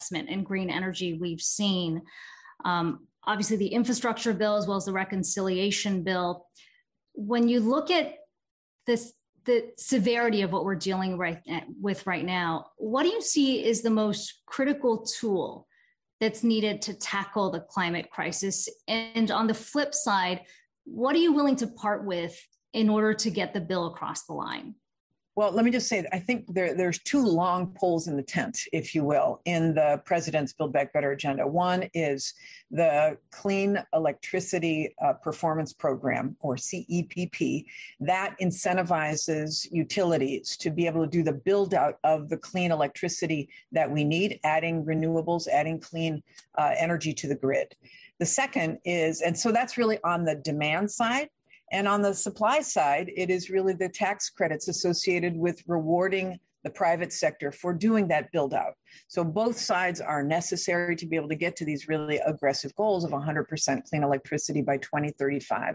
in green energy we've seen. Obviously, the infrastructure bill as well as the reconciliation bill. When you look at this, the severity of what we're dealing with right now, what do you see is the most critical tool that's needed to tackle the climate crisis? And on the flip side, what are you willing to part with in order to get the bill across the line? Well, let me just say that I think there's two long poles in the tent, if you will, in the president's Build Back Better agenda. One is the Clean Electricity Performance Program, or CEPP, that incentivizes utilities to be able to do the build out of the clean electricity that we need, adding renewables, adding clean energy to the grid. The second is, and so that's really on the demand side. And on the supply side, it is really the tax credits associated with rewarding the private sector for doing that build out. So both sides are necessary to be able to get to these really aggressive goals of 100% clean electricity by 2035.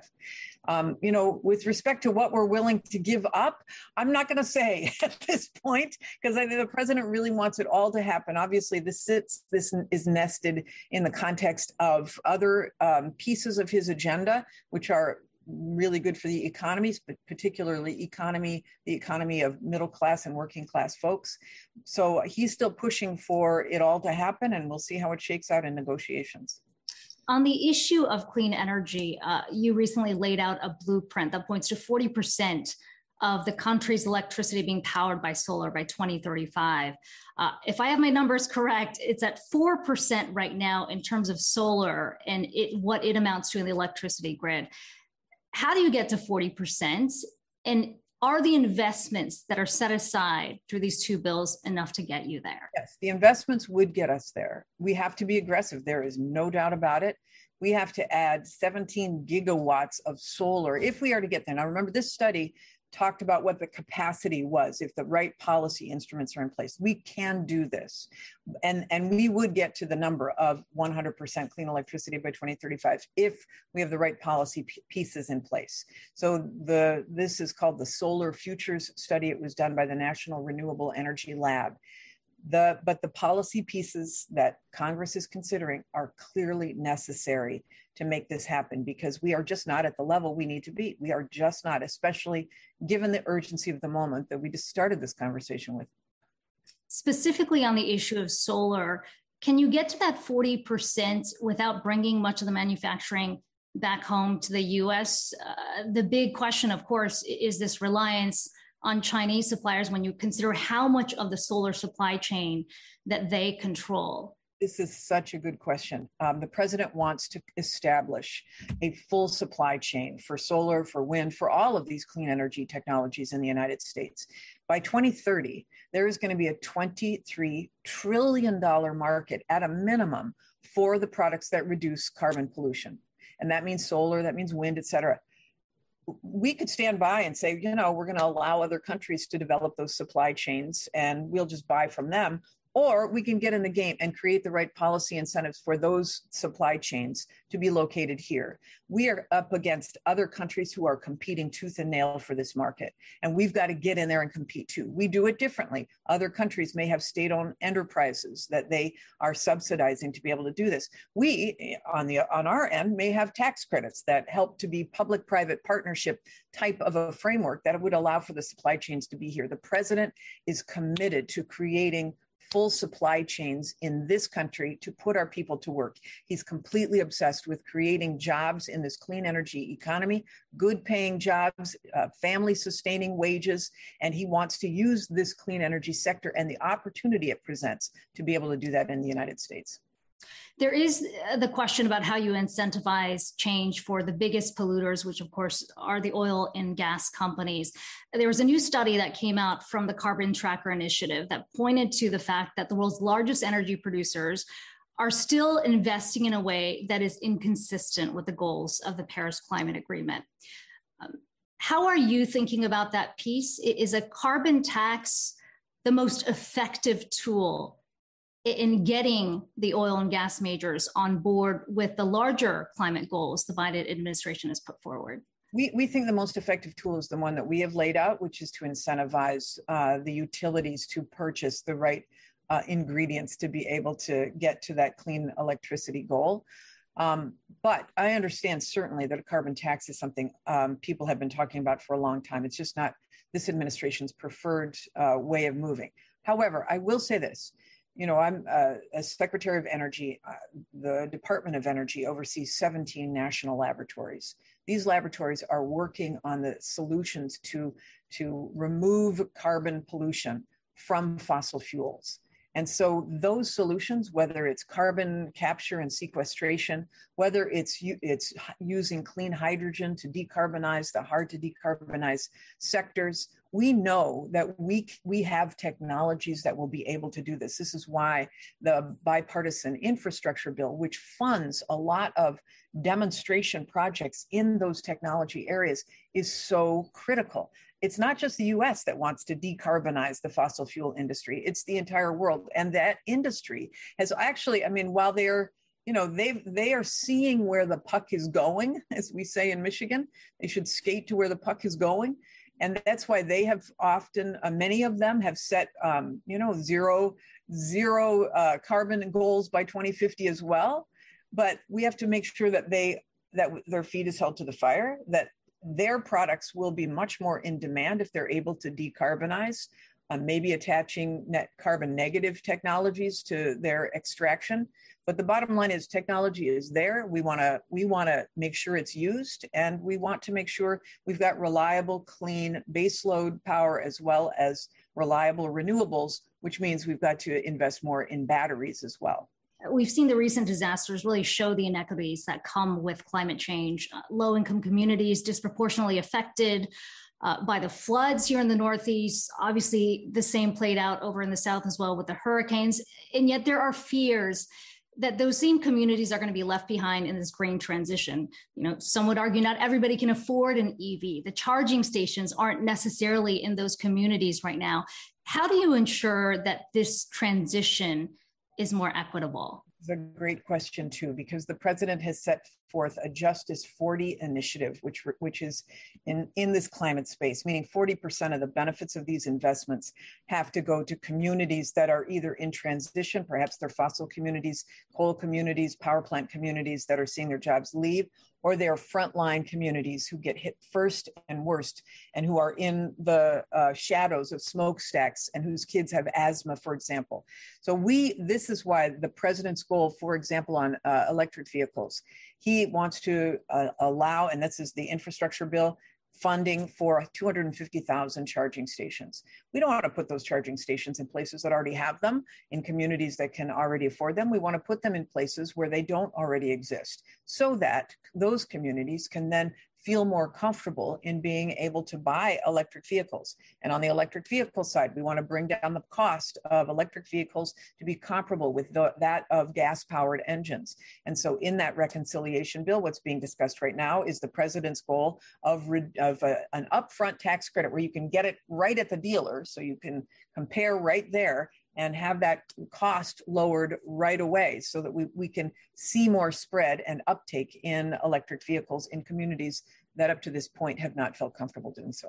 With respect to what we're willing to give up, I'm not going to say at this point, because I think the president really wants it all to happen. Obviously, this is nested in the context of other pieces of his agenda, which are really good for the economies, but particularly the economy of middle class and working class folks. So he's still pushing for it all to happen, and we'll see how it shakes out in negotiations. On the issue of clean energy, you recently laid out a blueprint that points to 40% of the country's electricity being powered by solar by 2035. If I have my numbers correct, it's at 4% right now in terms of solar and what it amounts to in the electricity grid. How do you get to 40%? And are the investments that are set aside through these two bills enough to get you there? Yes, the investments would get us there. We have to be aggressive. There is no doubt about it. We have to add 17 gigawatts of solar if we are to get there. Now, remember, this study talked about what the capacity was if the right policy instruments are in place. We can do this. And we would get to the number of 100% clean electricity by 2035 if we have the right policy pieces in place. So this is called the Solar Futures Study. It was done by the National Renewable Energy Lab. But the policy pieces that Congress is considering are clearly necessary to make this happen, because we are just not at the level we need to be. We are just not, especially given the urgency of the moment that we just started this conversation with. Specifically on the issue of solar, can you get to that 40% without bringing much of the manufacturing back home to the US? The big question, of course, is this reliance on Chinese suppliers when you consider how much of the solar supply chain that they control. This is such a good question. The president wants to establish a full supply chain for solar, for wind, for all of these clean energy technologies in the United States. By 2030, there is going to be a $23 trillion market at a minimum for the products that reduce carbon pollution. And that means solar, that means wind, et cetera. We could stand by and say, we're going to allow other countries to develop those supply chains and we'll just buy from them. Or we can get in the game and create the right policy incentives for those supply chains to be located here. We are up against other countries who are competing tooth and nail for this market, and we've got to get in there and compete too. We do it differently. Other countries may have state-owned enterprises that they are subsidizing to be able to do this. We, on our end, may have tax credits that help to be public-private partnership type of a framework that would allow for the supply chains to be here. The president is committed to creating full supply chains in this country to put our people to work. He's completely obsessed with creating jobs in this clean energy economy, good paying jobs, family sustaining wages, and he wants to use this clean energy sector and the opportunity it presents to be able to do that in the United States. There is the question about how you incentivize change for the biggest polluters, which of course are the oil and gas companies. There was a new study that came out from the Carbon Tracker Initiative that pointed to the fact that the world's largest energy producers are still investing in a way that is inconsistent with the goals of the Paris Climate Agreement. How are you thinking about that piece? Is a carbon tax the most effective tool in getting the oil and gas majors on board with the larger climate goals the Biden administration has put forward? We think the most effective tool is the one that we have laid out, which is to incentivize the utilities to purchase the right ingredients to be able to get to that clean electricity goal. But I understand certainly that a carbon tax is something people have been talking about for a long time. It's just not this administration's preferred way of moving. However, I will say this. You know, I'm as Secretary of Energy. The Department of Energy oversees 17 national laboratories. These laboratories are working on the solutions to remove carbon pollution from fossil fuels. And so those solutions, whether it's carbon capture and sequestration, whether it's using clean hydrogen to decarbonize the hard to decarbonize sectors, we know that we have technologies that will be able to do this. This is why the bipartisan infrastructure bill, which funds a lot of demonstration projects in those technology areas, is so critical. It's not just the US that wants to decarbonize the fossil fuel industry, it's the entire world. And that industry has actually, I mean, while they're, you know, they are seeing where the puck is going, as we say in Michigan, they should skate to where the puck is going. And that's why they have often, many of them have set, you know, zero carbon goals by 2050 as well. But we have to make sure that their feet is held to the fire, that their products will be much more in demand if they're able to decarbonize, maybe attaching net carbon negative technologies to their extraction. But the bottom line is technology is there. We want to make sure it's used, and we want to make sure we've got reliable, clean baseload power as well as reliable renewables, which means we've got to invest more in batteries as well. We've seen the recent disasters really show the inequities that come with climate change. Low-income communities disproportionately affected by the floods here in the Northeast. Obviously, the same played out over in the South as well with the hurricanes. And yet there are fears that those same communities are going to be left behind in this green transition. You know, some would argue not everybody can afford an EV. The charging stations aren't necessarily in those communities right now. How do you ensure that this transition is more equitable? It's a great question too, because the president has set forth a Justice 40 initiative, which is in this climate space, meaning 40% of the benefits of these investments have to go to communities that are either in transition, perhaps they're fossil communities, coal communities, power plant communities that are seeing their jobs leave, or they are frontline communities who get hit first and worst, and who are in the shadows of smokestacks and whose kids have asthma, for example. So this is why the president's goal, for example, on electric vehicles, he wants to allow, and this is the infrastructure bill, funding for 250,000 charging stations. We don't want to put those charging stations in places that already have them, in communities that can already afford them. We want to put them in places where they don't already exist, so that those communities can then feel more comfortable in being able to buy electric vehicles. And on the electric vehicle side, we want to bring down the cost of electric vehicles to be comparable with that of gas-powered engines. And so in that reconciliation bill, what's being discussed right now is the president's goal of an upfront tax credit where you can get it right at the dealer, so you can compare right there and have that cost lowered right away, so that we can see more spread and uptake in electric vehicles in communities that up to this point have not felt comfortable doing so.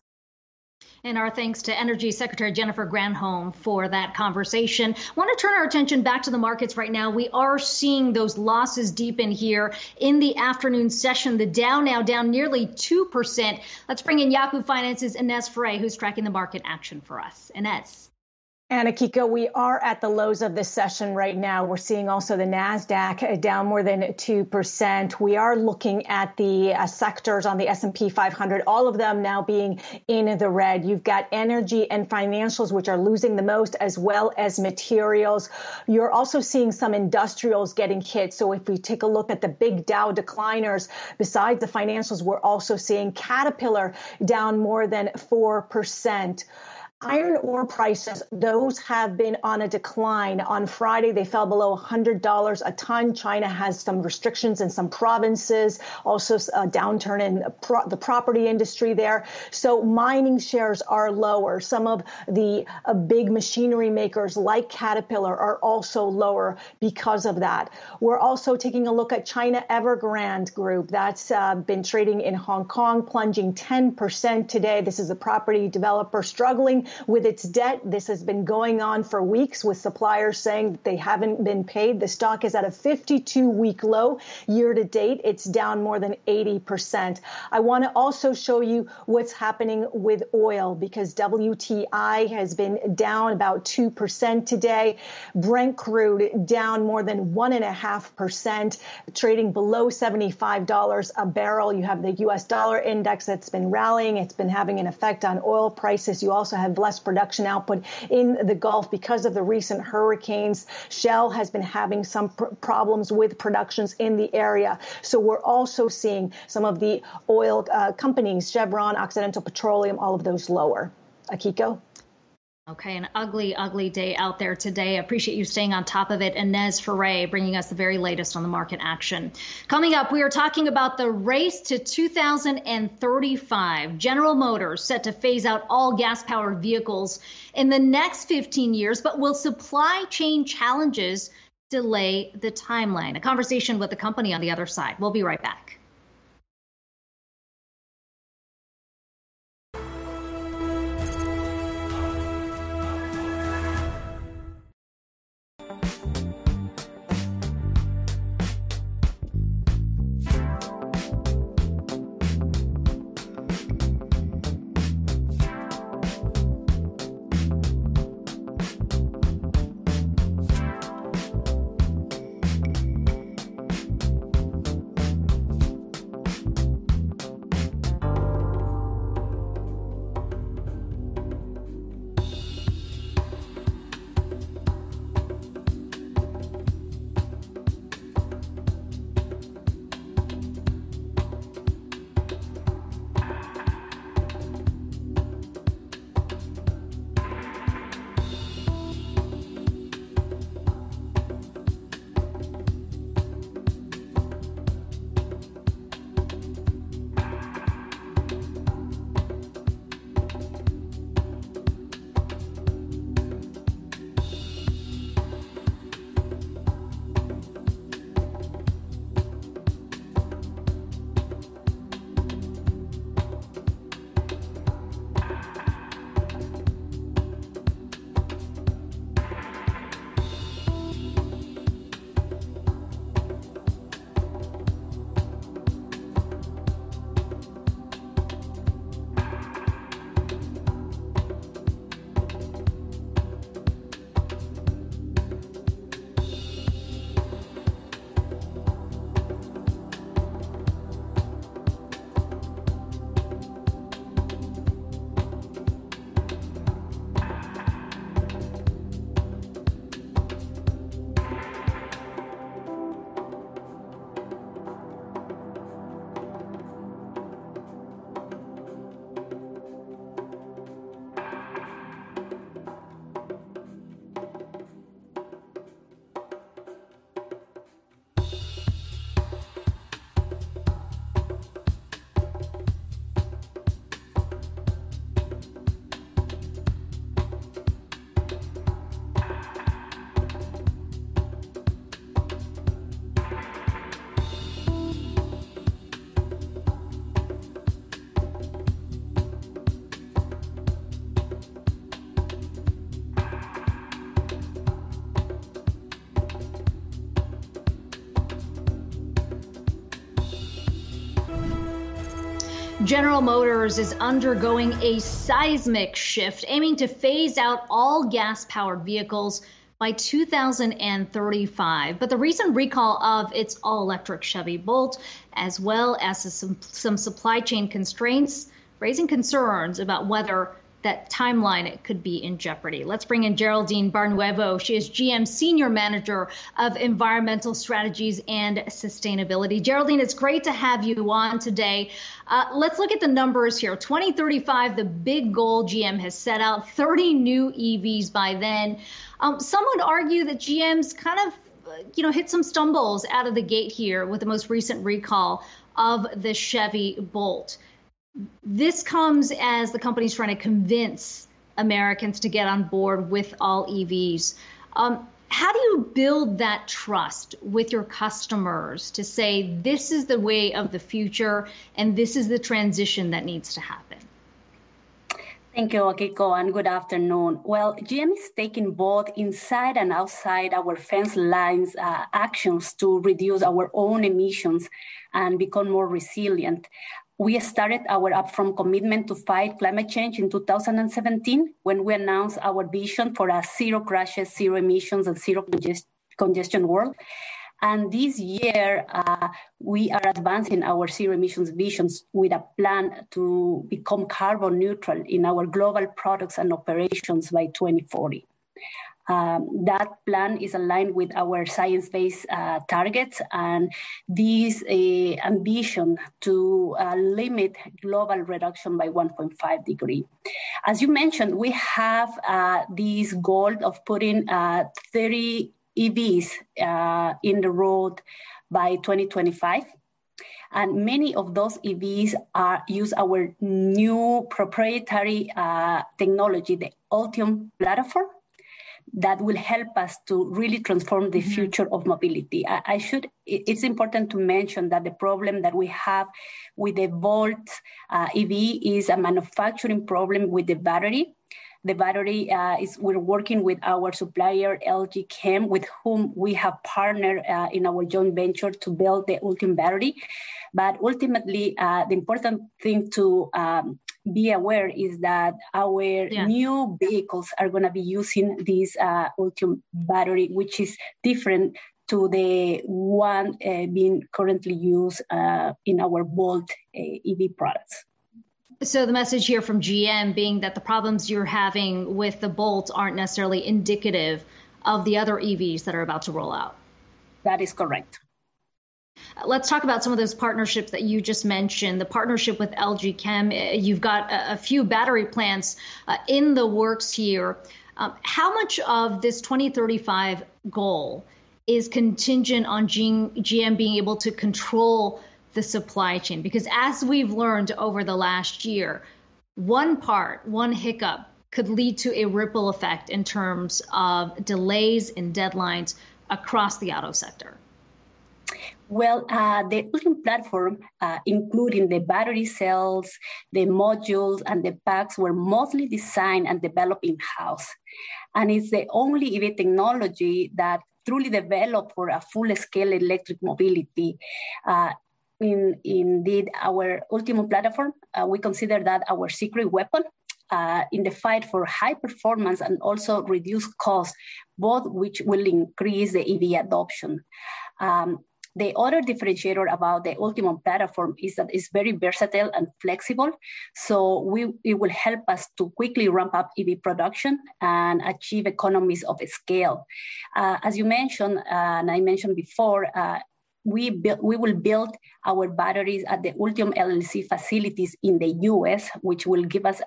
And our thanks to Energy Secretary Jennifer Granholm for that conversation. I want to turn our attention back to the markets right now. We are seeing those losses deepen here in the afternoon session. The Dow now down nearly 2%. Let's bring in Yahoo Finance's Inez Ferre, who's tracking the market action for us. Inez. And Akiko, we are at the lows of this session right now. We're seeing also the NASDAQ down more than 2%. We are looking at the sectors on the S&P 500, all of them now being in the red. You've got energy and financials, which are losing the most, as well as materials. You're also seeing some industrials getting hit. So if we take a look at the big Dow decliners, besides the financials, we're also seeing Caterpillar down more than 4%. Iron ore prices, those have been on a decline. On Friday, they fell below $100 a ton. China has some restrictions in some provinces, also a downturn in the property industry there. So mining shares are lower. Some of the big machinery makers like Caterpillar are also lower because of that. We're also taking a look at China Evergrande Group. That's been trading in Hong Kong, plunging 10% today. This is a property developer struggling with its debt. This has been going on for weeks with suppliers saying that they haven't been paid. The stock is at a 52-week low. Year to date, it's down more than 80%. I want to also show you what's happening with oil because WTI has been down about 2% today. Brent crude down more than 1.5%, trading below $75 a barrel. You have the U.S. dollar index that's been rallying. It's been having an effect on oil prices. You also have less production output in the Gulf because of the recent hurricanes. Shell has been having some problems with productions in the area. So we're also seeing some of the oil companies, Chevron, Occidental Petroleum, all of those lower. Akiko? Okay, an ugly, ugly day out there today. I appreciate you staying on top of it. Inez Ferre bringing us the very latest on the market action. Coming up, we are talking about the race to 2035. General Motors set to phase out all gas-powered vehicles in the next 15 years, but will supply chain challenges delay the timeline? A conversation with the company on the other side. We'll be right back. General Motors is undergoing a seismic shift, aiming to phase out all gas-powered vehicles by 2035. But the recent recall of its all-electric Chevy Bolt, as well as some supply chain constraints, raising concerns about whether that timeline could be in jeopardy. Let's bring in Geraldine Barnuevo. She is GM Senior Manager of Environmental Strategies and Sustainability. Geraldine, it's great to have you on today. Let's look at the numbers here. 2035, the big goal GM has set out, 30 new EVs by then. Some would argue that GM's kind of hit some stumbles out of the gate here with the most recent recall of the Chevy Bolt. This comes as the company's trying to convince Americans to get on board with all EVs. How do you build that trust with your customers to say this is the way of the future and this is the transition that needs to happen? Thank you, Akiko, and good afternoon. Well, GM is taking both inside and outside our fence lines actions to reduce our own emissions and become more resilient. We started our upfront commitment to fight climate change in 2017 when we announced our vision for a zero crashes, zero emissions, and zero congestion world. And this year, we are advancing our zero emissions visions with a plan to become carbon neutral in our global products and operations by 2040. That plan is aligned with our science-based targets and this ambition to limit global reduction by 1.5 degrees. As you mentioned, we have this goal of putting 30 EVs in the road by 2025. And many of those EVs use our new proprietary technology, the Ultium platform, that will help us to really transform the future of mobility. It's important to mention that the problem that we have with the Volt EV is a manufacturing problem with the battery. The battery we're working with our supplier, LG Chem, with whom we have partnered in our joint venture to build the Ultium battery. But ultimately, the important thing to be aware is that our new vehicles are going to be using this Ultium battery, which is different to the one being currently used in our Volt EV products. So the message here from GM being that the problems you're having with the Bolt aren't necessarily indicative of the other EVs that are about to roll out. That is correct. Let's talk about some of those partnerships that you just mentioned. The partnership with LG Chem, you've got a few battery plants in the works here. How much of this 2035 goal is contingent on GM being able to control the supply chain? Because as we've learned over the last year, one hiccup could lead to a ripple effect in terms of delays and deadlines across the auto sector. Well, the Ultium platform, including the battery cells, the modules, and the packs, were mostly designed and developed in-house. And it's the only EV technology that truly developed for a full-scale electric mobility. Indeed, our Ultium platform, we consider that our secret weapon in the fight for high performance and also reduce cost, both which will increase the EV adoption. The other differentiator about the Ultium platform is that it's very versatile and flexible. So it will help us to quickly ramp up EV production and achieve economies of scale. As you mentioned, and I mentioned before, we will build our batteries at the Ultium LLC facilities in the US, which will give us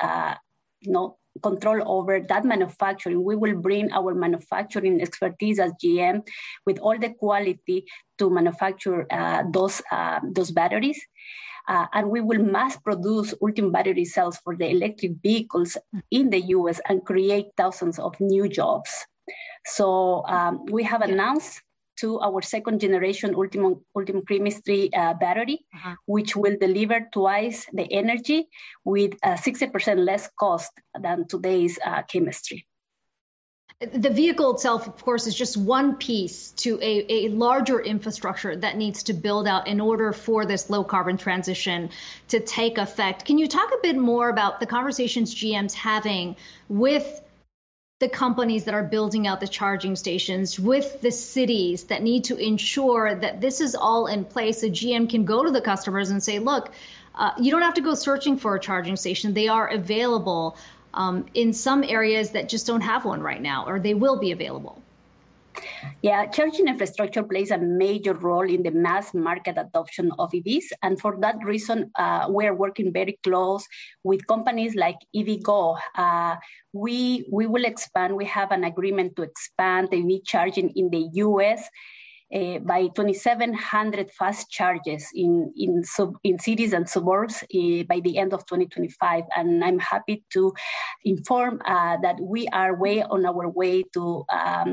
control over that manufacturing. We will bring our manufacturing expertise as GM with all the quality to manufacture those batteries. And we will mass produce Ultium battery cells for the electric vehicles in the US and create thousands of new jobs. So we have announced to our second generation Ultium chemistry battery, which will deliver twice the energy with 60% less cost than today's chemistry. The vehicle itself, of course, is just one piece to a larger infrastructure that needs to build out in order for this low carbon transition to take effect. Can you talk a bit more about the conversations GM's having with the companies that are building out the charging stations, with the cities that need to ensure that this is all in place so GM can go to the customers and say, look, you don't have to go searching for a charging station. They are available in some areas that just don't have one right now, or they will be available. Yeah, charging infrastructure plays a major role in the mass market adoption of EVs. And for that reason, we're working very close with companies like EVgo. We will expand. We have an agreement to expand the EV charging in the US. by 2,700 fast charges in cities and suburbs by the end of 2025. And I'm happy to inform that we are on our way to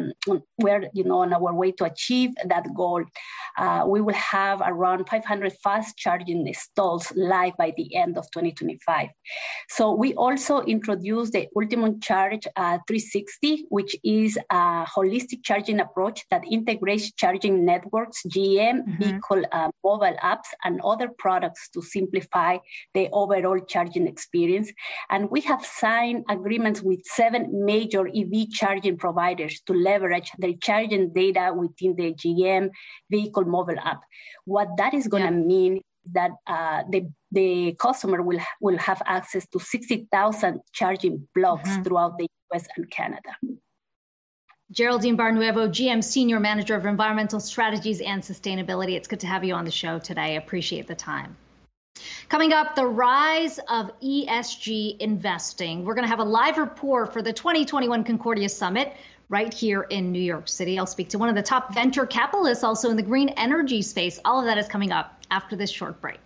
achieve that goal. We will have around 500 fast charging stalls live by the end of 2025. So we also introduced the Ultimum Charge 360, which is a holistic charging approach that integrates charging networks, GM, vehicle mobile apps, and other products to simplify the overall charging experience. And we have signed agreements with 7 major EV charging providers to leverage their charging data within the GM vehicle mobile app. What that is going to mean is that the customer will have access to 60,000 charging blocks throughout the US and Canada. Geraldine Barnuevo, GM Senior Manager of Environmental Strategies and Sustainability. It's good to have you on the show today. I appreciate the time. Coming up, the rise of ESG investing. We're going to have a live report for the 2021 Concordia Summit right here in New York City. I'll speak to one of the top venture capitalists also in the green energy space. All of that is coming up after this short break.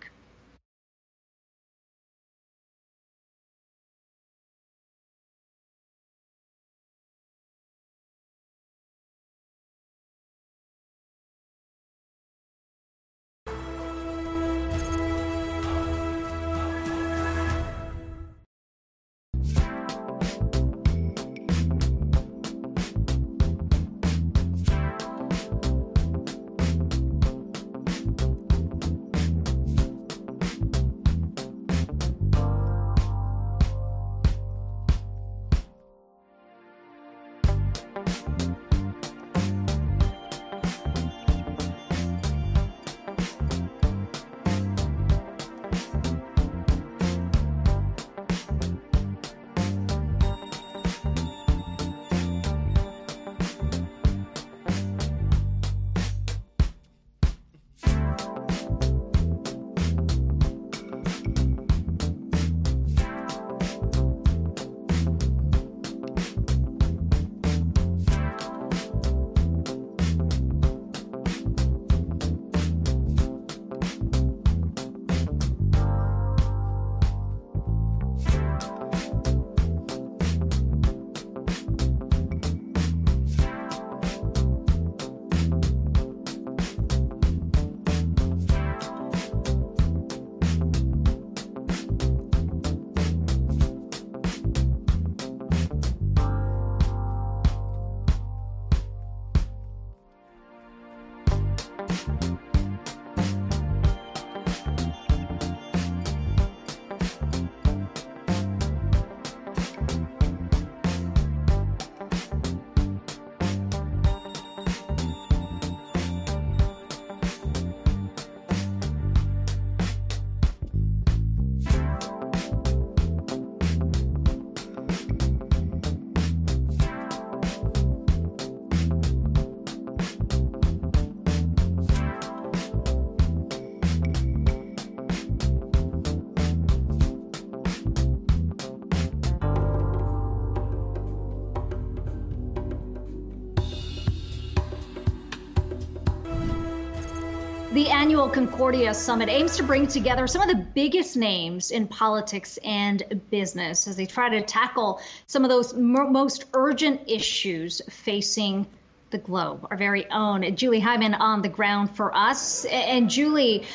The annual Concordia Summit aims to bring together some of the biggest names in politics and business as they try to tackle some of those most urgent issues facing the globe. Our very own Julie Hyman on the ground for us. And Julie,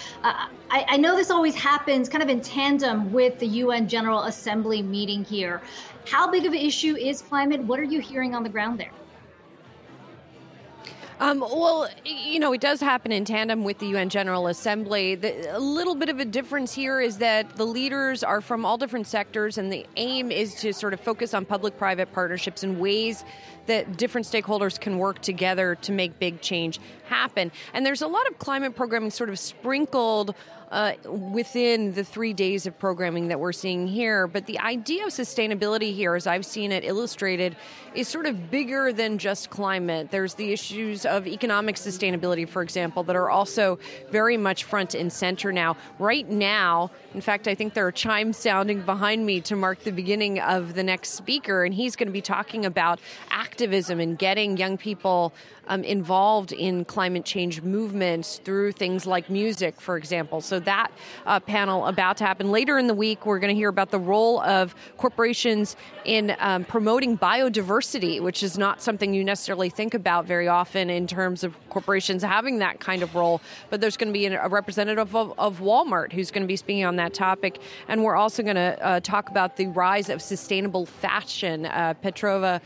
I know this always happens kind of in tandem with the UN General Assembly meeting here. How big of an issue is climate? What are you hearing on the ground there? Well, you know, it does happen in tandem with the UN General Assembly. A little bit of a difference here is that the leaders are from all different sectors, and the aim is to sort of focus on public-private partnerships and ways that different stakeholders can work together to make big change happen. And there's a lot of climate programming sort of sprinkled within the 3 days of programming that we're seeing here. But the idea of sustainability here, as I've seen it illustrated, is sort of bigger than just climate. There's the issues of economic sustainability, for example, that are also very much front and center now. Right now, in fact, I think there are chimes sounding behind me to mark the beginning of the next speaker, and he's going to be talking about activism and getting young people involved in climate change movements through things like music, for example. So that panel about to happen. Later in the week, we're going to hear about the role of corporations in promoting biodiversity, which is not something you necessarily think about very often in terms of corporations having that kind of role. But there's going to be a representative of Walmart who's going to be speaking on that topic. And we're also going to talk about the rise of sustainable fashion. Petra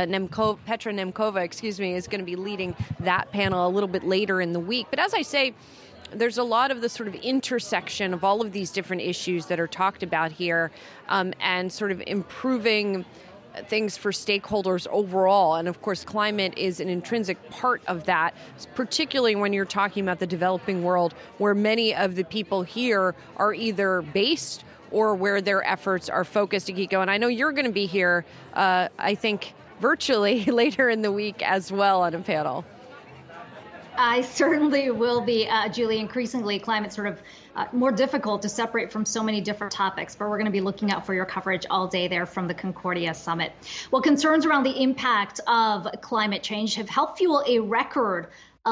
Nemkova, is going to be leading that panel a little bit later in the week. But as I say, there's a lot of the sort of intersection of all of these different issues that are talked about here, and sort of improving things for stakeholders overall. And of course, climate is an intrinsic part of that, particularly when you're talking about the developing world, where many of the people here are either based or where their efforts are focused. Akiko, and I know you're going to be here, I think, virtually later in the week as well on a panel. I certainly will be, Julie. Increasingly, climate's sort of more difficult to separate from so many different topics, but we're going to be looking out for your coverage all day there from the Concordia Summit. Well, concerns around the impact of climate change have helped fuel a record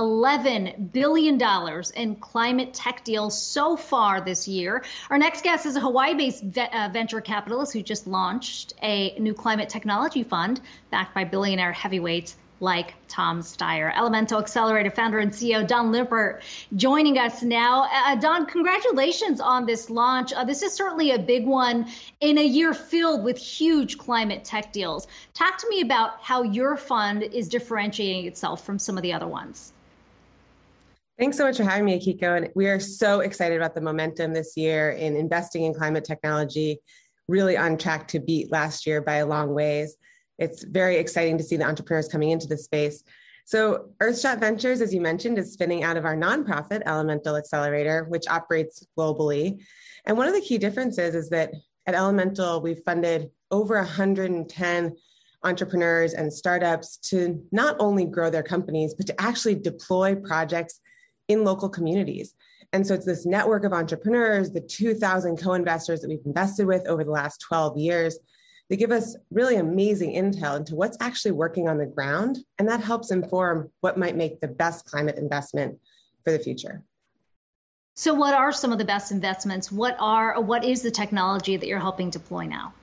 $11 billion in climate tech deals so far this year. Our next guest is a Hawaii-based venture capitalist who just launched a new climate technology fund backed by billionaire heavyweights like Tom Steyer. Elemental Accelerator founder and CEO Don Lippert joining us now. Don, congratulations on this launch. This is certainly a big one in a year filled with huge climate tech deals. Talk to me about how your fund is differentiating itself from some of the other ones. Thanks so much for having me, Akiko. And we are so excited about the momentum this year in investing in climate technology, really on track to beat last year by a long ways. It's very exciting to see the entrepreneurs coming into the space. So Earthshot Ventures, as you mentioned, is spinning out of our nonprofit Elemental Accelerator, which operates globally. And one of the key differences is that at Elemental, we've funded over 110 entrepreneurs and startups to not only grow their companies, but to actually deploy projects in local communities. And so it's this network of entrepreneurs, the 2,000 co-investors that we've invested with over the last 12 years. They give us really amazing intel into what's actually working on the ground, and that helps inform what might make the best climate investment for the future. So what are some of the best investments? What is the technology that you're helping deploy now?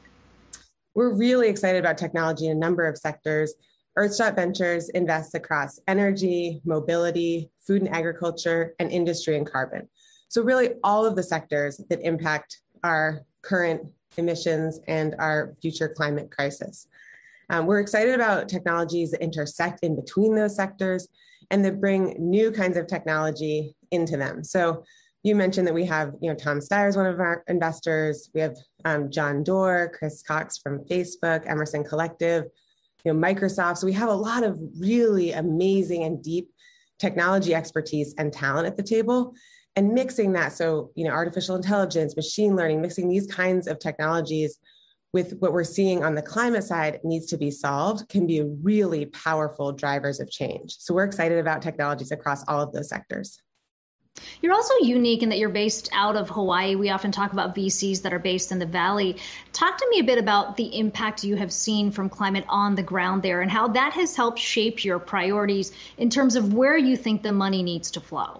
We're really excited about technology in a number of sectors. Earthshot Ventures invests across energy, mobility, food and agriculture, and industry and carbon. So really all of the sectors that impact our current emissions and our future climate crisis. We're excited about technologies that intersect in between those sectors and that bring new kinds of technology into them. So you mentioned that we have, Tom Steyer is one of our investors. We have John Doerr, Chris Cox from Facebook, Emerson Collective, Microsoft. So we have a lot of really amazing and deep technology expertise and talent at the table. And mixing that, so, artificial intelligence, machine learning, mixing these kinds of technologies with what we're seeing on the climate side needs to be solved, can be really powerful drivers of change. So we're excited about technologies across all of those sectors. You're also unique in that you're based out of Hawaii. We often talk about VCs that are based in the Valley. Talk to me a bit about the impact you have seen from climate on the ground there and how that has helped shape your priorities in terms of where you think the money needs to flow.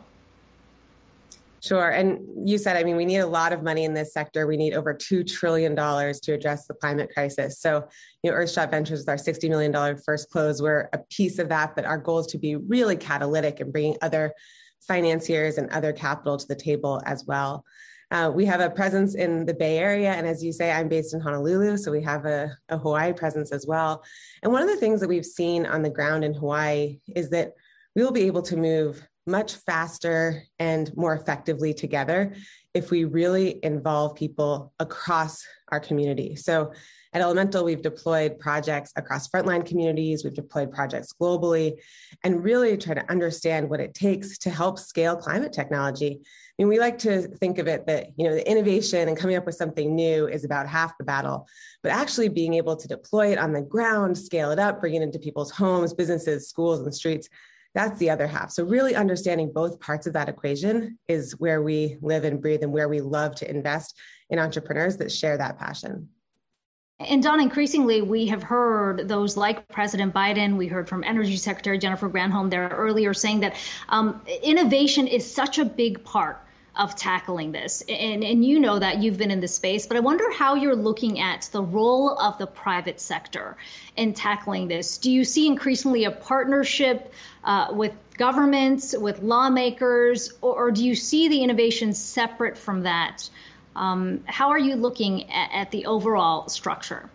Sure. And you said, we need a lot of money in this sector. We need over $2 trillion to address the climate crisis. So, Earthshot Ventures with our $60 million first close, we're a piece of that, but our goal is to be really catalytic and bringing other financiers and other capital to the table as well. We have a presence in the Bay Area. And as you say, I'm based in Honolulu, so we have a Hawaii presence as well. And one of the things that we've seen on the ground in Hawaii is that we will be able to move much faster and more effectively together if we really involve people across our community. So at Elemental, we've deployed projects across frontline communities, we've deployed projects globally, and really try to understand what it takes to help scale climate technology. We like to think of it that, the innovation and coming up with something new is about half the battle, but actually being able to deploy it on the ground, scale it up, bring it into people's homes, businesses, schools, and streets, that's the other half. So really understanding both parts of that equation is where we live and breathe and where we love to invest in entrepreneurs that share that passion. And Don, increasingly, we have heard those like President Biden. We heard from Energy Secretary Jennifer Granholm there earlier saying that innovation is such a big part of tackling this. And you know that you've been in this space, but I wonder how you're looking at the role of the private sector in tackling this. Do you see increasingly a partnership with governments, with lawmakers, or do you see the innovation separate from that? How are you looking at the overall structure?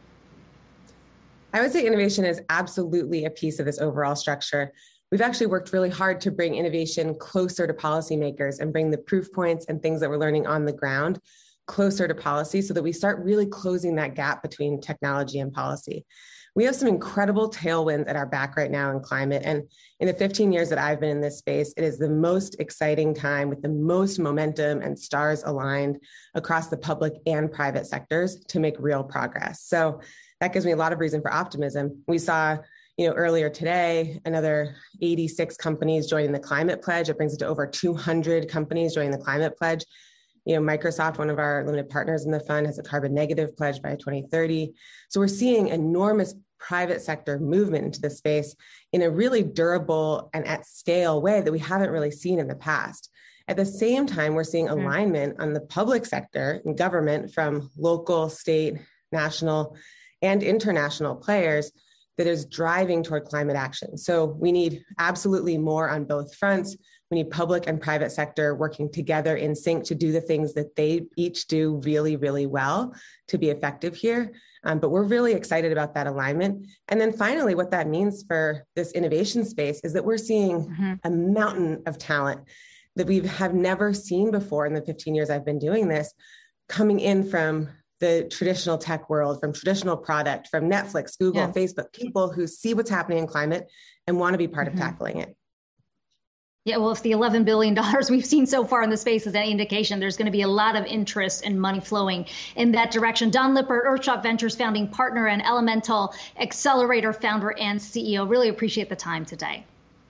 I would say innovation is absolutely a piece of this overall structure. We've actually worked really hard to bring innovation closer to policymakers and bring the proof points and things that we're learning on the ground closer to policy so that we start really closing that gap between technology and policy. We have some incredible tailwinds at our back right now in climate. And in the 15 years that I've been in this space, it is the most exciting time with the most momentum and stars aligned across the public and private sectors to make real progress. So that gives me a lot of reason for optimism. We saw, earlier today, another 86 companies joining the Climate Pledge. It brings it to over 200 companies joining the Climate Pledge. Microsoft, one of our limited partners in the fund, has a carbon negative pledge by 2030. So we're seeing enormous private sector movement into this space in a really durable and at scale way that we haven't really seen in the past. At the same time, we're seeing alignment on the public sector and government from local, state, national, and international players that is driving toward climate action. So we need absolutely more on both fronts. We need public and private sector working together in sync to do the things that they each do really, really well to be effective here. But we're really excited about that alignment. And then finally, what that means for this innovation space is that we're seeing a mountain of talent that we have never seen before in the 15 years I've been doing this, coming in from the traditional tech world, from traditional product, from Netflix, Google, Facebook, people who see what's happening in climate and want to be part of tackling it. Yeah, well, if the $11 billion we've seen so far in the space is any indication, there's going to be a lot of interest and money flowing in that direction. Don Lippert, Earthshot Ventures founding partner and Elemental Accelerator founder and CEO. Really appreciate the time today.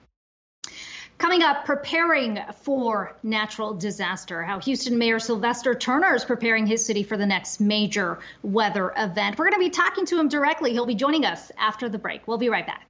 Coming up, preparing for natural disaster, how Houston Mayor Sylvester Turner is preparing his city for the next major weather event. We're going to be talking to him directly. He'll be joining us after the break. We'll be right back.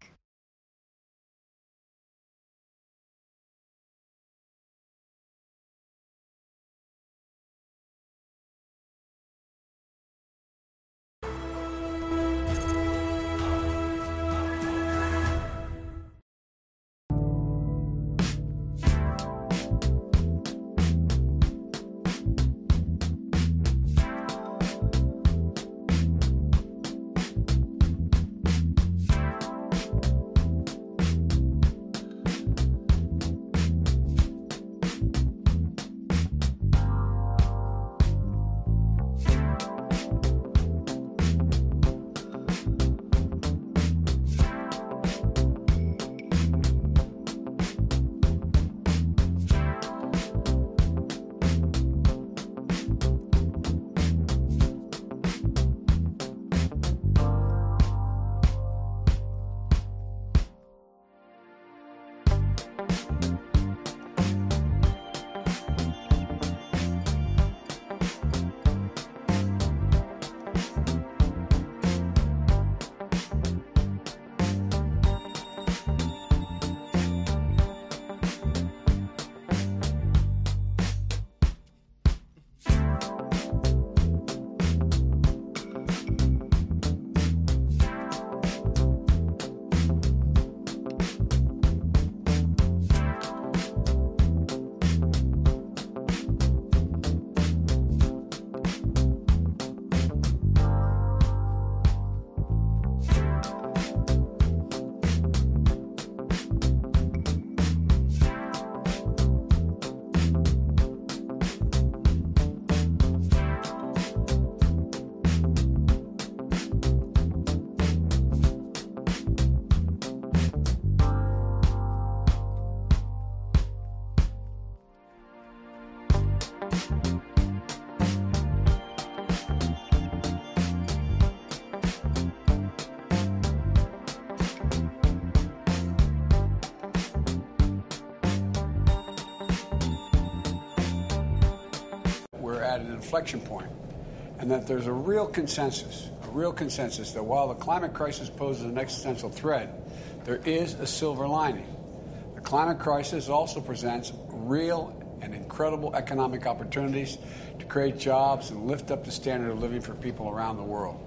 At an inflection point, and that there's a real consensus real consensus that while the climate crisis poses an existential threat, there is a silver lining. The climate crisis also presents real and incredible economic opportunities to create jobs and lift up the standard of living for people around the world.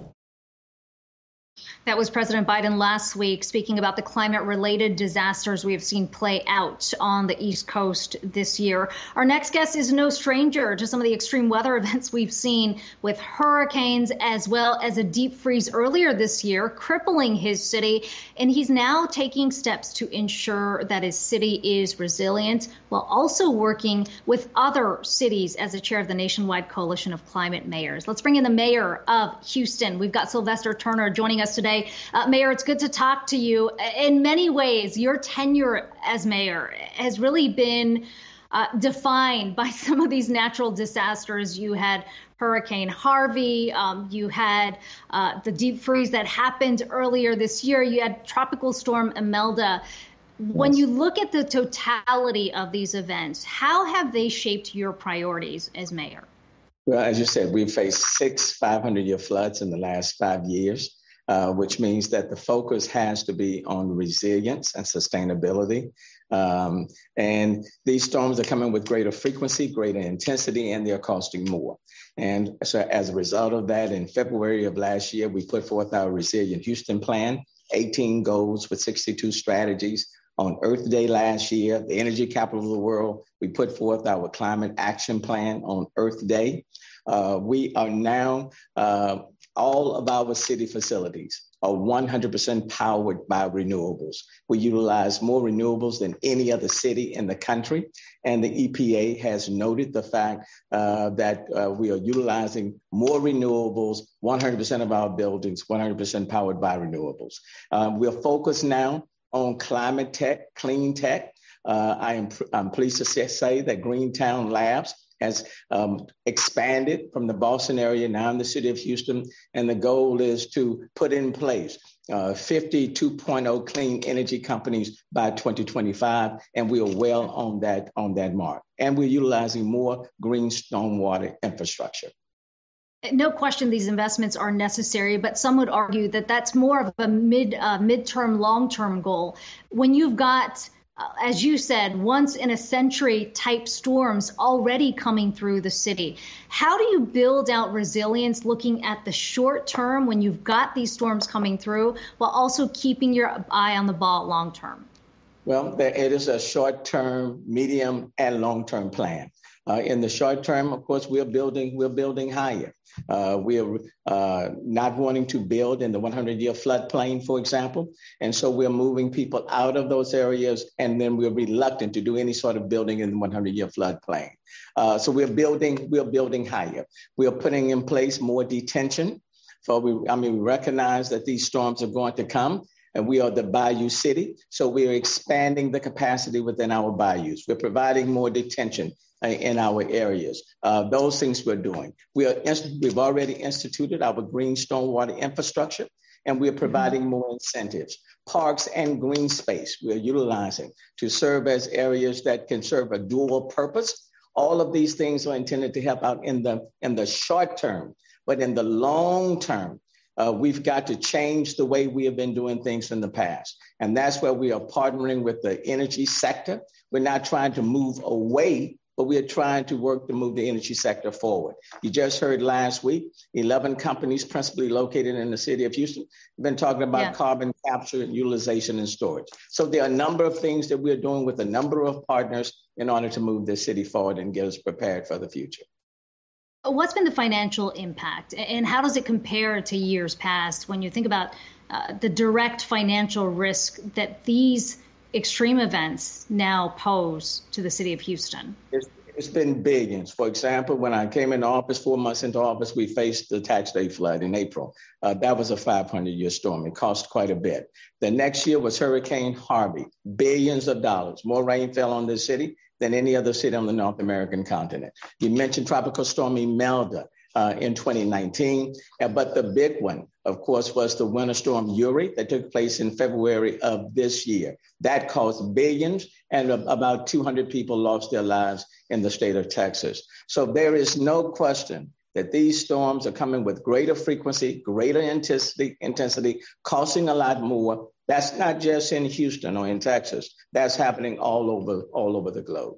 That was President Biden last week speaking about the climate-related disasters we have seen play out on the East Coast this year. Our next guest is no stranger to some of the extreme weather events we've seen with hurricanes as well as a deep freeze earlier this year, crippling his city. And he's now taking steps to ensure that his city is resilient while also working with other cities as the chair of the nationwide coalition of climate mayors. Let's bring in the mayor of Houston. We've got Sylvester Turner joining us today. Mayor, it's good to talk to you. In many ways, your tenure as mayor has really been defined by some of these natural disasters. You had Hurricane Harvey, you had the deep freeze that happened earlier this year, you had Tropical Storm Imelda. When you look at the totality of these events, how have they shaped your priorities as mayor? Well, as you said, we've faced 6 500-year floods in the last 5 years. Which means that the focus has to be on resilience and sustainability. And these storms are coming with greater frequency, greater intensity, and they're costing more. And so as a result of that, in February of last year, we put forth our Resilient Houston Plan, 18 goals with 62 strategies. On Earth Day last year, the energy capital of the world, we put forth our Climate Action Plan on Earth Day. We are now all of our city facilities are 100% powered by renewables. We utilize more renewables than any other city in the country. And the EPA has noted the fact that we are utilizing more renewables, 100% of our buildings, 100% powered by renewables. We're focused now on climate tech, clean tech. I'm pleased to say that Greentown Labs has expanded from the Boston area, now in the city of Houston, and the goal is to put in place 50 2.0 clean energy companies by 2025, and we are well on that mark. And we're utilizing more green stormwater infrastructure. No question these investments are necessary, but some would argue that that's more of a midterm, long-term goal. When you've got as you said, once in a century type storms already coming through the city. How do you build out resilience looking at the short term when you've got these storms coming through while also keeping your eye on the ball long term? Well, it is a short term, medium and long term plan. In the short term, of course, we're building higher. We are not wanting to build in the 100-year floodplain, for example. And so we're moving people out of those areas, and then we're reluctant to do any sort of building in the 100-year floodplain. So we're building higher. We are putting in place more detention. We recognize that these storms are going to come. And we are the bayou city, so we are expanding the capacity within our bayous. We're providing more detention in our areas. Those things we're doing. We've already instituted our green stormwater infrastructure, and we're providing more incentives. Parks and green space we're utilizing to serve as areas that can serve a dual purpose. All of these things are intended to help out in the short term, but in the long term, we've got to change the way we have been doing things in the past. And that's where we are partnering with the energy sector. We're not trying to move away, but we are trying to work to move the energy sector forward. You just heard last week, 11 companies principally located in the city of Houston have been talking about carbon capture and utilization and storage. So there are a number of things that we're doing with a number of partners in order to move this city forward and get us prepared for the future. What's been the financial impact, and how does it compare to years past when you think about the direct financial risk that these extreme events now pose to the city of Houston? It's been billions. For example, when I came into office, 4 months into office, we faced the Tax Day flood in April. That was a 500-year storm. It cost quite a bit. The next year was Hurricane Harvey, billions of dollars. More rain fell on this city than any other city on the North American continent. You mentioned Tropical Storm Imelda in 2019, but the big one, of course, was the Winter Storm Uri that took place in February of this year. That cost billions, and about 200 people lost their lives in the state of Texas. So there is no question that these storms are coming with greater frequency, greater intensity, costing a lot more. That's not just in Houston or in Texas. That's happening all over the globe.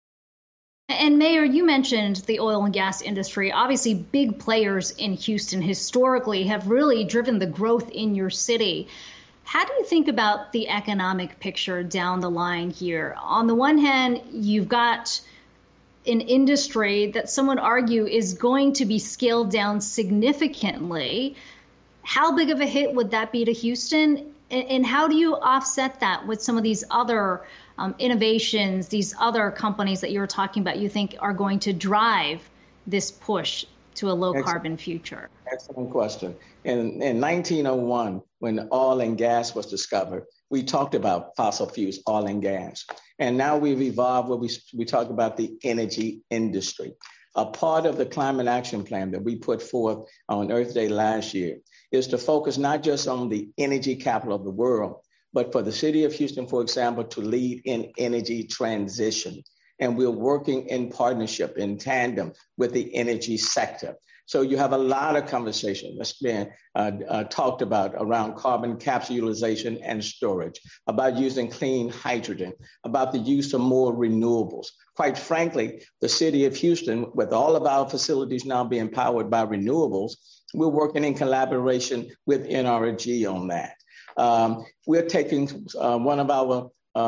And Mayor, you mentioned the oil and gas industry. Obviously, big players in Houston historically have really driven the growth in your city. How do you think about the economic picture down the line here? On the one hand, you've got an industry that some would argue is going to be scaled down significantly. How big of a hit would that be to Houston? And how do you offset that with some of these other innovations, these other companies that you're talking about, you think are going to drive this push to a low carbon future? Excellent question. In 1901, when oil and gas was discovered, we talked about fossil fuels, oil and gas. And now we've evolved where we talk about the energy industry. A part of the climate action plan that we put forth on Earth Day last year is to focus not just on the energy capital of the world, but for the city of Houston, for example, to lead in energy transition. And we're working in partnership, in tandem with the energy sector. So you have a lot of conversation that's been talked about around carbon capture, utilization, and storage, about using clean hydrogen, about the use of more renewables. Quite frankly, the city of Houston, with all of our facilities now being powered by renewables, we're working in collaboration with NRG on that. We're taking one of our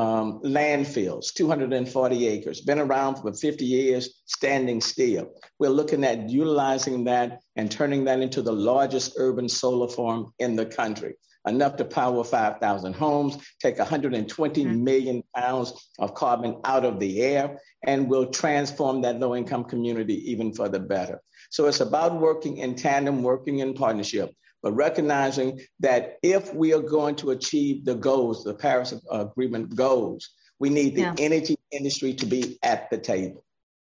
landfills, 240 acres, been around for 50 years, standing still. We're looking at utilizing that and turning that into the largest urban solar farm in the country, enough to power 5,000 homes, take 120 million pounds of carbon out of the air, and will transform that low-income community even further better. So it's about working in tandem, working in partnership, but recognizing that if we are going to achieve the goals, the Paris Agreement goals, we need the energy industry to be at the table.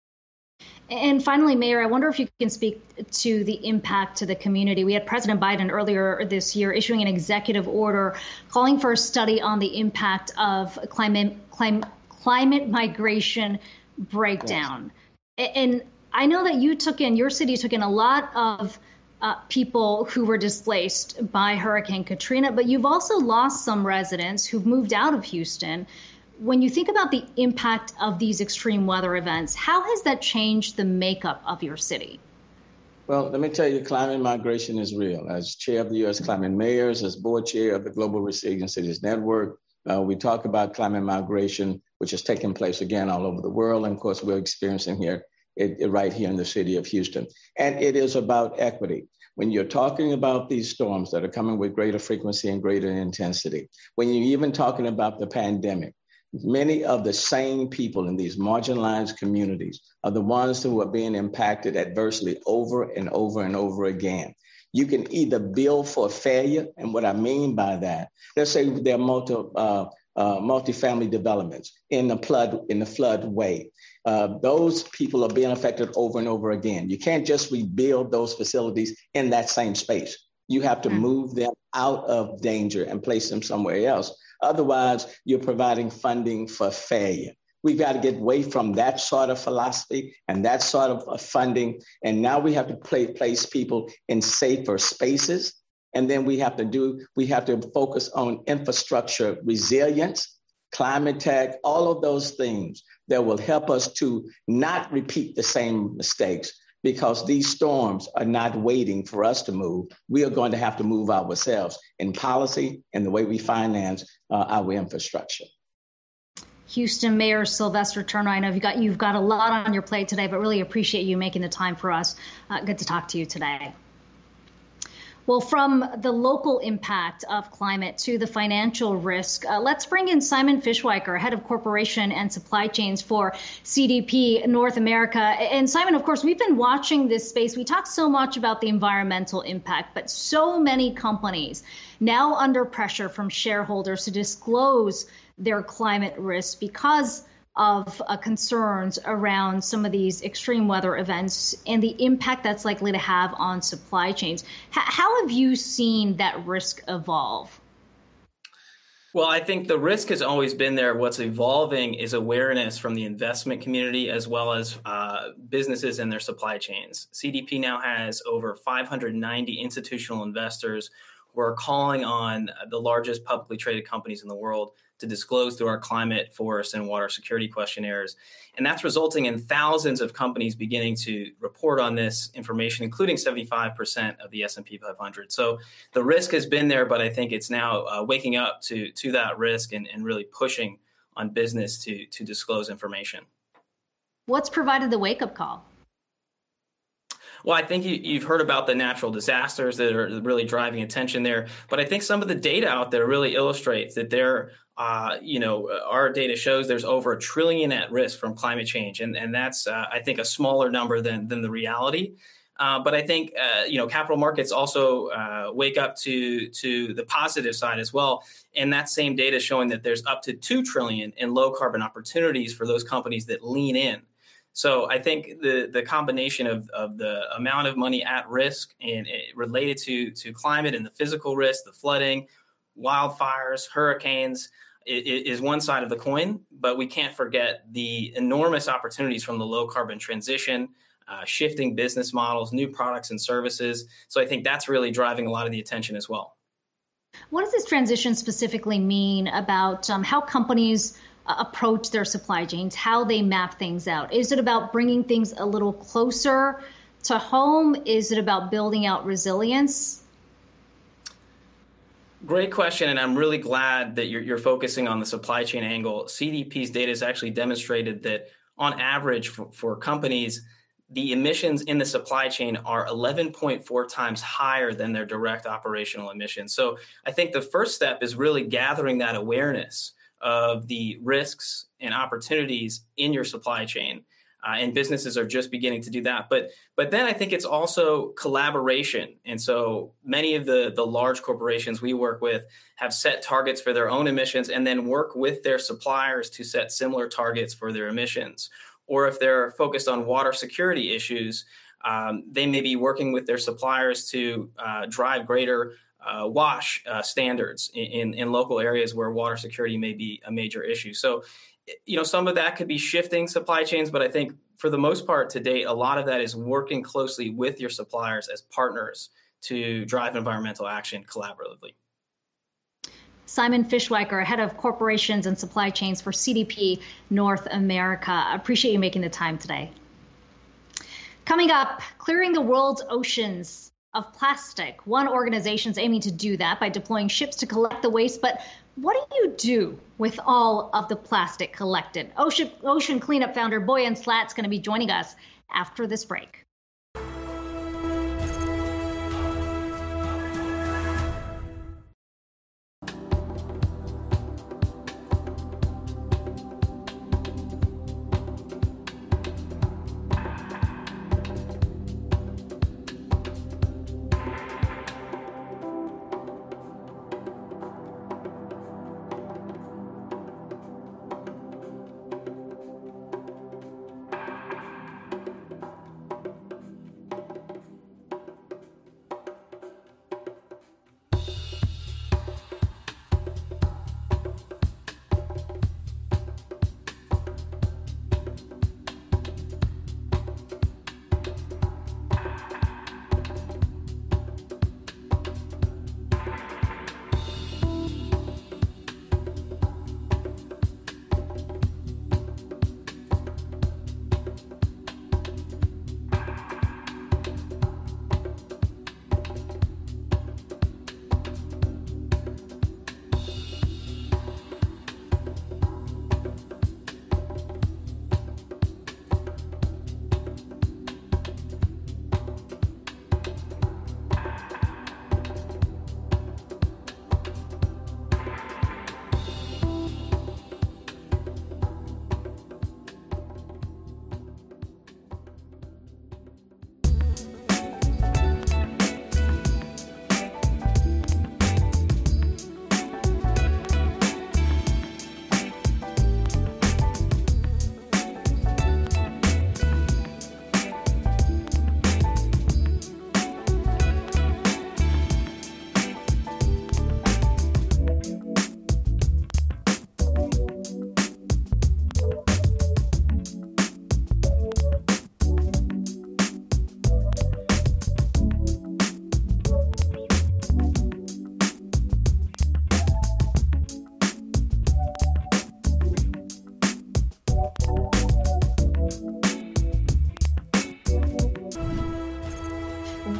And finally, Mayor, I wonder if you can speak to the impact to the community. We had President Biden earlier this year issuing an executive order calling for a study on the impact of climate migration breakdown. Yes. And I know that your city took in a lot of people who were displaced by Hurricane Katrina, but you've also lost some residents who've moved out of Houston. When you think about the impact of these extreme weather events, how has that changed the makeup of your city? Well, let me tell you, climate migration is real. As chair of the U.S. Climate Mayors, as board chair of the Global Resilient Cities Network, we talk about climate migration, which is taking place again all over the world. And of course, we're experiencing here right here in the city of Houston. And it is about equity. When you're talking about these storms that are coming with greater frequency and greater intensity, when you're even talking about the pandemic, many of the same people in these marginalized communities are the ones who are being impacted adversely over and over and over again. You can either build for failure, and what I mean by that, let's say there are multifamily developments in the floodway. Those people are being affected over and over again. You can't just rebuild those facilities in that same space. You have to move them out of danger and place them somewhere else. Otherwise, you're providing funding for failure. We've got to get away from that sort of philosophy and that sort of funding. And now we have to place people in safer spaces. And then we have to focus on infrastructure resilience, climate tech, all of those things that will help us to not repeat the same mistakes, because these storms are not waiting for us to move. We are going to have to move ourselves in policy and the way we finance our infrastructure. Houston Mayor Sylvester Turner, I know you've got a lot on your plate today, but really appreciate you making the time for us. Good to talk to you today. Well, from the local impact of climate to the financial risk, let's bring in Simon Fishweiker, head of corporation and supply chains for CDP North America. And Simon, of course, we've been watching this space. We talk so much about the environmental impact, but so many companies now under pressure from shareholders to disclose their climate risks because of concerns around some of these extreme weather events and the impact that's likely to have on supply chains. How have you seen that risk evolve? Well, I think the risk has always been there. What's evolving is awareness from the investment community as well as businesses and their supply chains. CDP now has over 590 institutional investors who are calling on the largest publicly traded companies in the world to disclose through our climate, forest, and water security questionnaires. And that's resulting in thousands of companies beginning to report on this information, including 75% of the S&P 500. So the risk has been there, but I think it's now waking up to that risk and really pushing on business to disclose information. What's provided the wake-up call? Well, I think you've heard about the natural disasters that are really driving attention there. But I think some of the data out there really illustrates that our data shows there's over $1 trillion at risk from climate change. And that's, I think, a smaller number than the reality. But I think, capital markets also wake up to the positive side as well. And that same data is showing that there's up to $2 trillion in low carbon opportunities for those companies that lean in. So I think the combination of the amount of money at risk and related to climate and the physical risk, the flooding, wildfires, hurricanes is one side of the coin, but we can't forget the enormous opportunities from the low carbon transition, shifting business models, new products and services. So I think that's really driving a lot of the attention as well. What does this transition specifically mean about how companies approach their supply chains, how they map things out? Is it about bringing things a little closer to home? Is it about building out resilience? Great question, and I'm really glad that you're focusing on the supply chain angle. CDP's data has actually demonstrated that on average for companies, the emissions in the supply chain are 11.4 times higher than their direct operational emissions. So I think the first step is really gathering that awareness of the risks and opportunities in your supply chain. And businesses are just beginning to do that. But then I think it's also collaboration. And so many of the large corporations we work with have set targets for their own emissions and then work with their suppliers to set similar targets for their emissions. Or if they're focused on water security issues, they may be working with their suppliers to drive greater WASH standards in local areas where water security may be a major issue. So, some of that could be shifting supply chains, but I think for the most part to date, a lot of that is working closely with your suppliers as partners to drive environmental action collaboratively. Simon Fishweiker, head of corporations and supply chains for CDP North America. I appreciate you making the time today. Coming up, clearing the world's oceans of plastic. One organization's aiming to do that by deploying ships to collect the waste. But what do you do with all of the plastic collected? Ocean Cleanup founder Boyan Slat's going to be joining us after this break.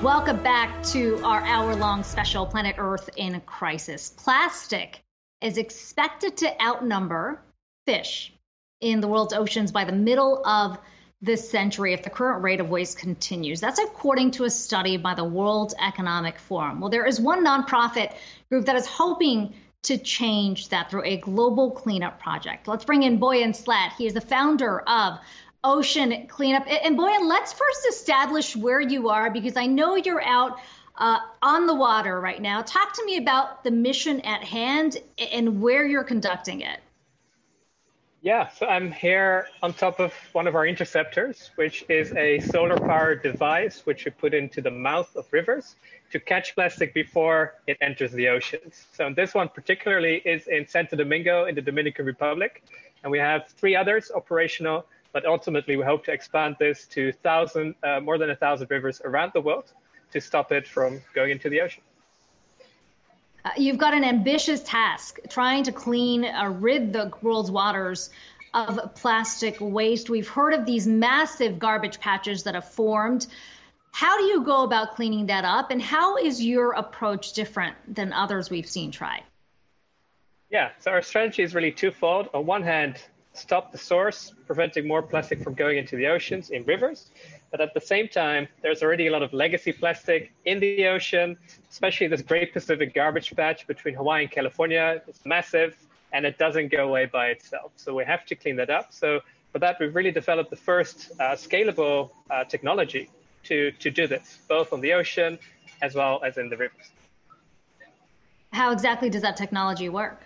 Welcome back to our hour-long special Planet Earth in Crisis. Plastic is expected to outnumber fish in the world's oceans by the middle of this century if the current rate of waste continues. That's according to a study by the World Economic Forum. Well, there is one nonprofit group that is hoping to change that through a global cleanup project. Let's bring in Boyan Slat. He is the founder of Ocean Cleanup. And Boyan, let's first establish where you are, because I know you're out on the water right now. Talk to me about the mission at hand and where you're conducting it. Yeah, so I'm here on top of one of our interceptors, which is a solar-powered device which we put into the mouth of rivers to catch plastic before it enters the oceans. So this one particularly is in Santo Domingo in the Dominican Republic, and we have 3 others operational, but ultimately we hope to expand this to more than 1,000 rivers around the world to stop it from going into the ocean. You've got an ambitious task, trying to rid the world's waters of plastic waste. We've heard of these massive garbage patches that have formed. How do you go about cleaning that up, and how is your approach different than others we've seen try? Yeah, so our strategy is really twofold. On one hand, stop the source, preventing more plastic from going into the oceans in rivers. But at the same time, there's already a lot of legacy plastic in the ocean, especially this Great Pacific Garbage Patch between Hawaii and California. It's massive, and it doesn't go away by itself. So we have to clean that up. So for that, we've really developed the first scalable technology to do this, both on the ocean as well as in the rivers. How exactly does that technology work?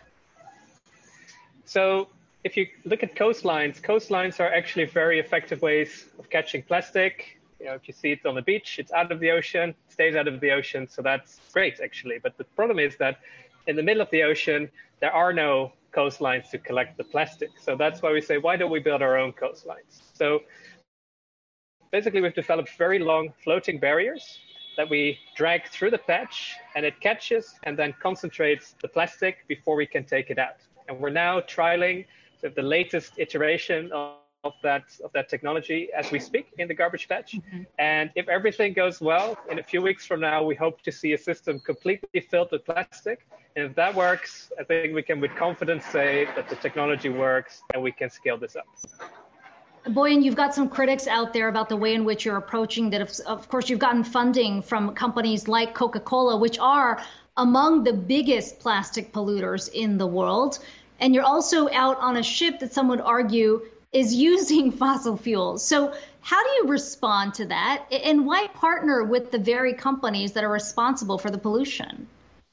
So if you look at coastlines are actually very effective ways of catching plastic. You know, if you see it on the beach, it's out of the ocean, stays out of the ocean. So that's great, actually. But the problem is that in the middle of the ocean, there are no coastlines to collect the plastic. So that's why we say, why don't we build our own coastlines? So basically, we've developed very long floating barriers that we drag through the patch, and it catches and then concentrates the plastic before we can take it out. And we're now trialing the latest iteration of that technology as we speak in the garbage patch. Mm-hmm. And if everything goes well, in a few weeks from now, we hope to see a system completely filled with plastic. And if that works, I think we can with confidence say that the technology works and we can scale this up. Boyan, you've got some critics out there about the way in which you're approaching that. Of course, you've gotten funding from companies like Coca-Cola, which are among the biggest plastic polluters in the world. And you're also out on a ship that some would argue is using fossil fuels. So how do you respond to that? And why partner with the very companies that are responsible for the pollution?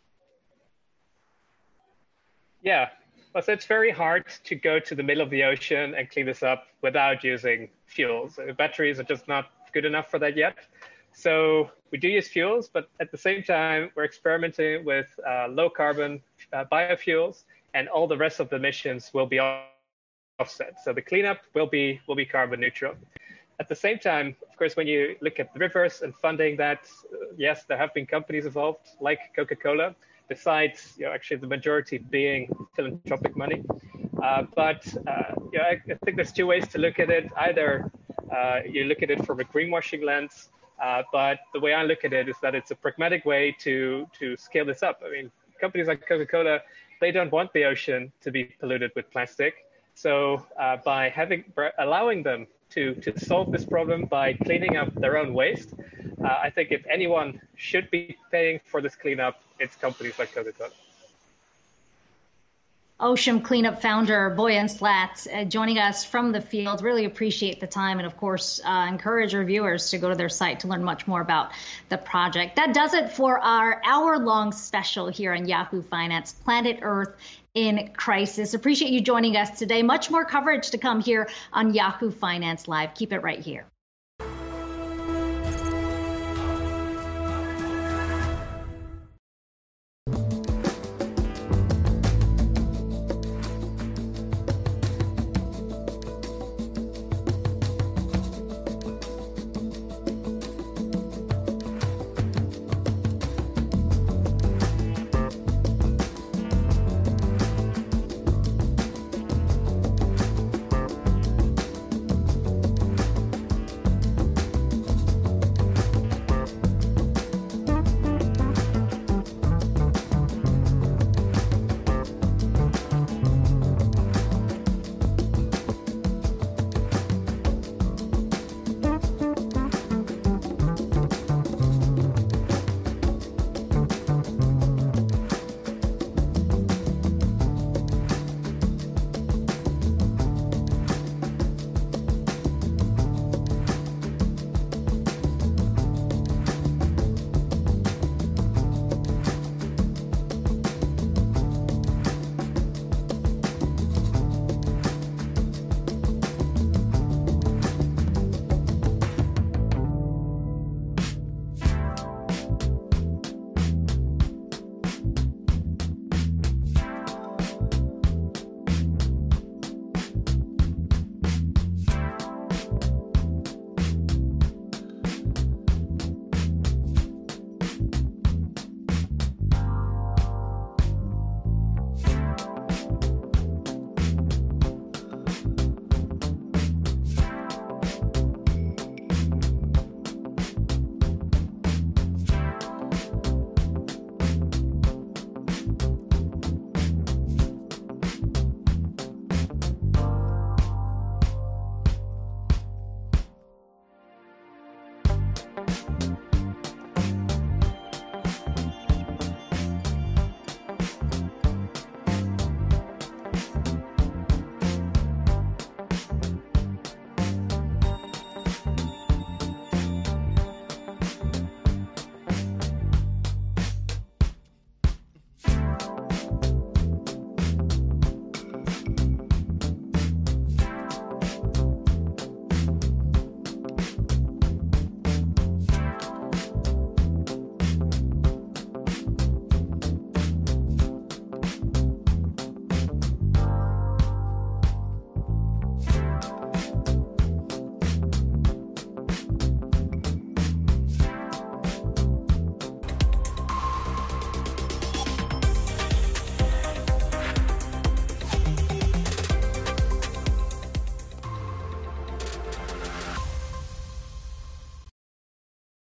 Yeah, well, so it's very hard to go to the middle of the ocean and clean this up without using fuels. Batteries are just not good enough for that yet. So we do use fuels, but at the same time, we're experimenting with low carbon biofuels, and all the rest of the emissions will be offset. So the cleanup will be carbon neutral. At the same time, of course, when you look at the rivers and funding that, yes, there have been companies involved like Coca-Cola, besides actually the majority being philanthropic money. But I think there's 2 ways to look at it. Either you look at it from a greenwashing lens, but the way I look at it is that it's a pragmatic way to scale this up. I mean, companies like Coca-Cola, they don't want the ocean to be polluted with plastic. So by allowing them to solve this problem by cleaning up their own waste, I think if anyone should be paying for this cleanup, it's companies like Coca-Cola. Ocean Cleanup founder Boyan Slat joining us from the field. Really appreciate the time, and of course encourage our viewers to go to their site to learn much more about the project. That does it for our hour-long special here on Yahoo Finance, Planet Earth in Crisis. Appreciate you joining us today. Much more coverage to come here on Yahoo Finance Live. Keep it right here.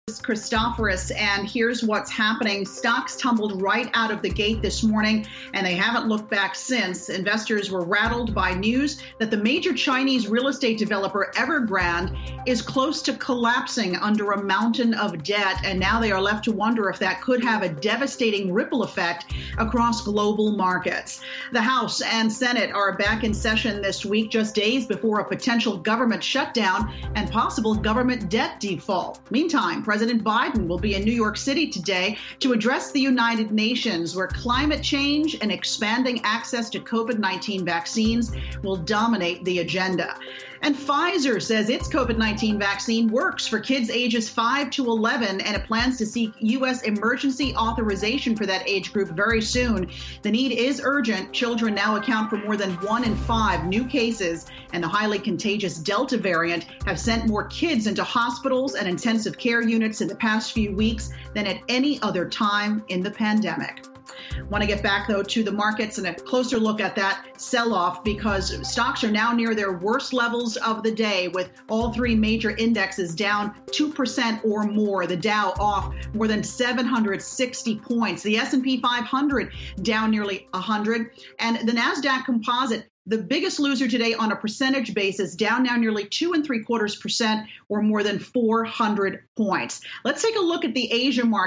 Christoforous, and here's what's happening. Stocks tumbled right out of the gate this morning, and they haven't looked back since. Investors were rattled by news that the major Chinese real estate developer Evergrande is close to collapsing under a mountain of debt, and now they are left to wonder if that could have a devastating ripple effect across global markets. The House and Senate are back in session this week, just days before a potential government shutdown and possible government debt default. Meantime, President Biden will be in New York City today to address the United Nations, where climate change and expanding access to COVID-19 vaccines will dominate the agenda. And Pfizer says its COVID-19 vaccine works for kids ages 5 to 11, and it plans to seek U.S. emergency authorization for that age group very soon. The need is urgent. Children now account for more than 1 in 5 new cases, and the highly contagious Delta variant have sent more kids into hospitals and intensive care units in the past few weeks than at any other time in the pandemic. Want to get back, though, to the markets and a closer look at that sell-off, because stocks are now near their worst levels of the day, with all 3 major indexes down 2% or more. The Dow off more than 760 points. The S&P 500 down nearly 100. And the NASDAQ Composite, the biggest loser today on a percentage basis, down now nearly 2.75% or more than 400 points. Let's take a look at the Asia market.